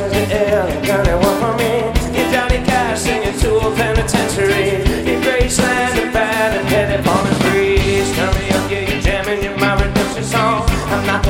is the ill, girl, they want for me. You Johnny Cash singing to a penitentiary. You Graceland and bad and headed for the breeze. Turn me up, yeah, you're jamming, you're my redemption song. I'm not